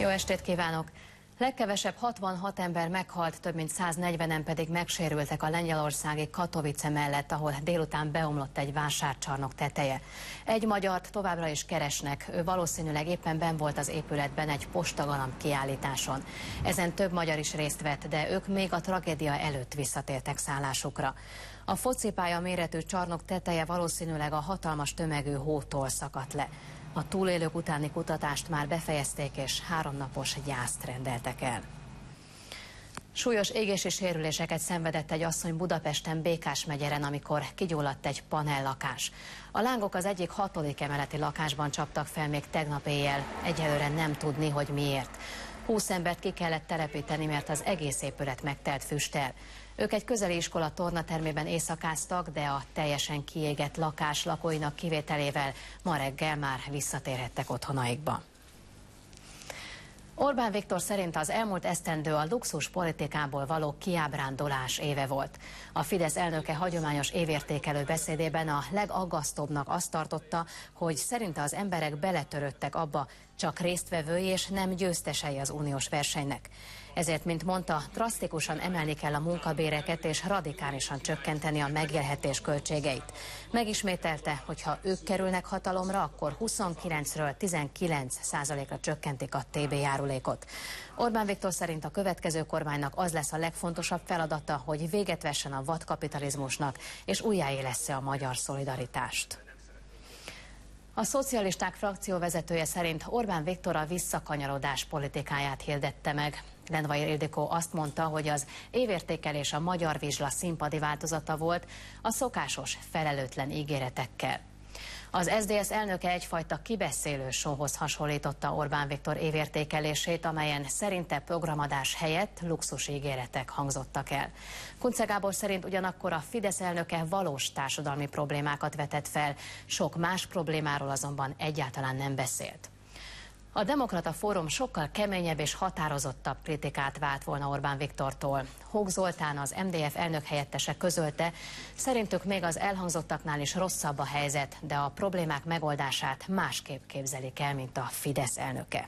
Jó estét kívánok! Legkevesebb 66 ember meghalt, több mint 140-en pedig megsérültek a lengyelországi Katowice mellett, ahol délután beomlott egy vásárcsarnok teteje. Egy magyart továbbra is keresnek, ő valószínűleg éppen benn volt az épületben egy postagalamb kiállításon. Ezen több magyar is részt vett, de ők még a tragédia előtt visszatértek szállásukra. A focipálya méretű csarnok teteje valószínűleg a hatalmas tömegű hótól szakadt le. A túlélők utáni kutatást már befejezték, és 3 napos gyászt rendeltek el. Súlyos égési sérüléseket szenvedett egy asszony Budapesten, Békás megyeren, amikor kigyulladt egy panellakás. A lángok az egyik 6. emeleti lakásban csaptak fel még tegnap éjjel, egyelőre nem tudni, hogy miért. 20 embert ki kellett telepíteni, mert az egész épület megtelt füsttel. Ők egy közeli iskola tornatermében éjszakáztak, de a teljesen kiégett lakás lakóinak kivételével ma reggel már visszatérhettek otthonaikba. Orbán Viktor szerint az elmúlt esztendő a luxus politikából való kiábrándulás éve volt. A Fidesz elnöke hagyományos évértékelő beszédében a legaggasztóbbnak azt tartotta, hogy szerinte az emberek beletörődtek abba, csak résztvevői és nem győztesei az uniós versenynek. Ezért, mint mondta, drasztikusan emelni kell a munkabéreket és radikálisan csökkenteni a megélhetés költségeit. Megismételte, hogy ha ők kerülnek hatalomra, akkor 29-ről 19%-ra csökkentik a TB járulékot. Orbán Viktor szerint a következő kormánynak az lesz a legfontosabb feladata, hogy véget vessen a vadkapitalizmusnak és újjáélessze a magyar szolidaritást. A szocialisták frakcióvezetője szerint Orbán Viktor a visszakanyarodás politikáját hirdette meg. Lendvai Ildikó azt mondta, hogy az évértékelés a Magyar Vizsla színpadi változata volt, a szokásos, felelőtlen ígéretekkel. Az SZDSZ elnöke egyfajta kibeszélő showhoz hasonlította Orbán Viktor évértékelését, amelyen szerinte programadás helyett luxus ígéretek hangzottak el. Kunce Gábor szerint ugyanakkor a Fidesz elnöke valós társadalmi problémákat vetett fel, sok más problémáról azonban egyáltalán nem beszélt. A Demokrata Fórum sokkal keményebb és határozottabb kritikát vált volna Orbán Viktortól. Hók Zoltán, az MDF elnök helyettese közölte, szerintük még az elhangzottaknál is rosszabb a helyzet, de a problémák megoldását másképp képzelik el, mint a Fidesz elnöke.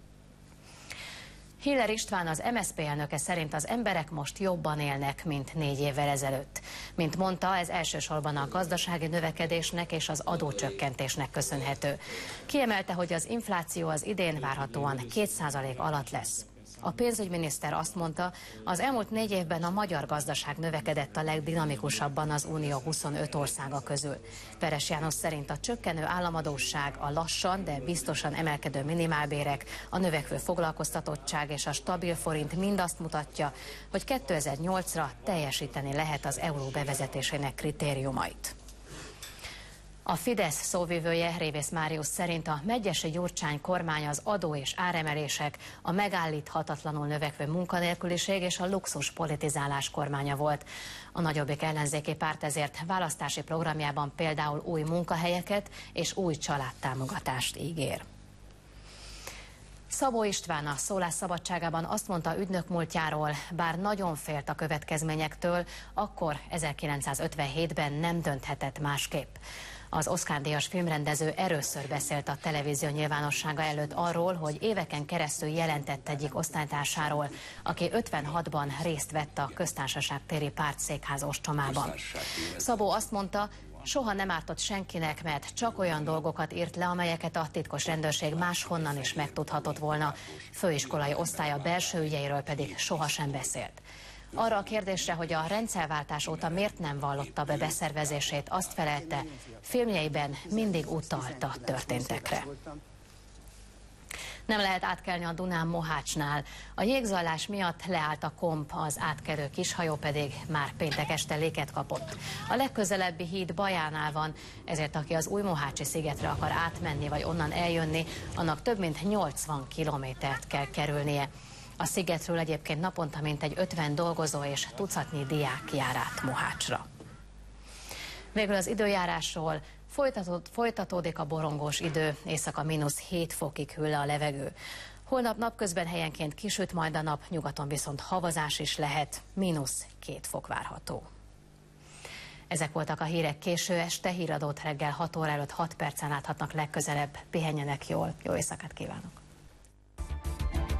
Hiller István, az MSZP elnöke szerint az emberek most jobban élnek, mint 4 évvel ezelőtt. Mint mondta, ez elsősorban a gazdasági növekedésnek és az adócsökkentésnek köszönhető. Kiemelte, hogy az infláció az idén várhatóan 2% alatt lesz. A pénzügyminiszter azt mondta, az elmúlt 4 évben a magyar gazdaság növekedett a legdinamikusabban az Unió 25 országa közül. Veres János szerint a csökkenő államadósság, a lassan, de biztosan emelkedő minimálbérek, a növekvő foglalkoztatottság és a stabil forint mind azt mutatja, hogy 2008-ra teljesíteni lehet az euró bevezetésének kritériumait. A Fidesz szóvivője, Révész Máriusz szerint a Medgyessy Gyurcsány kormány az adó és áremelések, a megállíthatatlanul növekvő munkanélküliség és a luxus politizálás kormánya volt. A Nagyobbik ellenzéki párt ezért választási programjában például új munkahelyeket és új családtámogatást ígér. Szabó István a szólásszabadságában azt mondta ügynök múltjáról, bár nagyon félt a következményektől, akkor 1957-ben nem dönthetett másképp. Az Oscar-díjas filmrendező először beszélt a televízió nyilvánossága előtt arról, hogy éveken keresztül jelentett egyik osztálytársáról, aki 56-ban részt vett a Köztársaság téri pártszékház ostromában. Szabó azt mondta, soha nem ártott senkinek, mert csak olyan dolgokat írt le, amelyeket a titkos rendőrség máshonnan is megtudhatott volna. Főiskolai osztálya belső ügyeiről pedig sohasem beszélt. Arra a kérdésre, hogy a rendszerváltás óta miért nem vallotta be beszervezését, azt felelte, filmjeiben mindig utalt a történtekre. Nem lehet átkelni a Dunán Mohácsnál. A jégzajlás miatt leállt a komp, az átkelő kishajó pedig már péntek este léket kapott. A legközelebbi híd Bajánál van, ezért aki az Újmohácsi szigetre akar átmenni vagy onnan eljönni, annak több mint 80 kilométert kell kerülnie. A szigetről egyébként naponta mintegy 50 dolgozó és tucatnyi diák jár át Mohácsra. Végül az időjárásról. Folytatódik a borongós idő, éjszaka -7 fokig hűl le a levegő. Holnap napközben helyenként kisüt majd a nap, nyugaton viszont havazás is lehet, -2 fok várható. Ezek voltak a hírek késő este, híradót reggel 6 óra előtt 6 percen láthatnak legközelebb. Pihenjenek jól, jó éjszakát kívánok!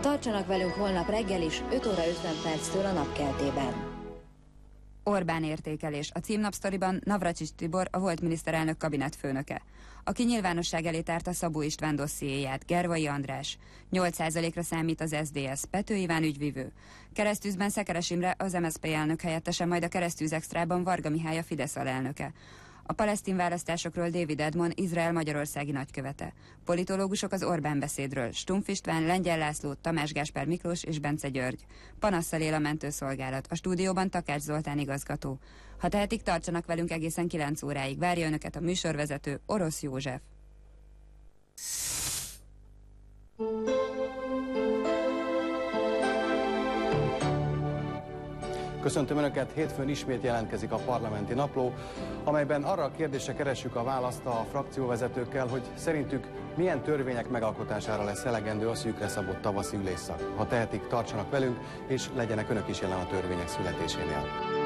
Tartsanak velünk holnap reggel is 5 óra 50 perctől a napkeltében. Orbán értékelés. A címnapsztoriban Navracsics Tibor, a volt miniszterelnök kabinetfőnöke, aki nyilvánosság elé tárta Szabó István dossziéját, Gervai András. 8%-ra számít az SZDSZ, Pető Iván ügyvivő. Keresztűzben Szekeres Imre, az MSZP elnök helyettese, majd a Keresztűz Extrában Varga Mihály, a Fidesz alelnöke. A palesztin választásokról David Edmond, Izrael magyarországi nagykövete. Politológusok az Orbán beszédről: Stumpf István, Lengyel László, Tamás Gáspár Miklós és Bence György. Panasszal él a mentőszolgálat. A stúdióban Takács Zoltán igazgató. Ha tehetik, tartsanak velünk egészen 9 óráig. Várja önöket a műsorvezető, Orosz József. Köszöntöm Önöket, hétfőn ismét jelentkezik a Parlamenti Napló, amelyben arra a kérdésre keressük a választ a frakcióvezetőkkel, hogy szerintük milyen törvények megalkotására lesz elegendő a szűkre szabott tavaszi ülésszak. Ha tehetik, tartsanak velünk, és legyenek Önök is jelen a törvények születésénél.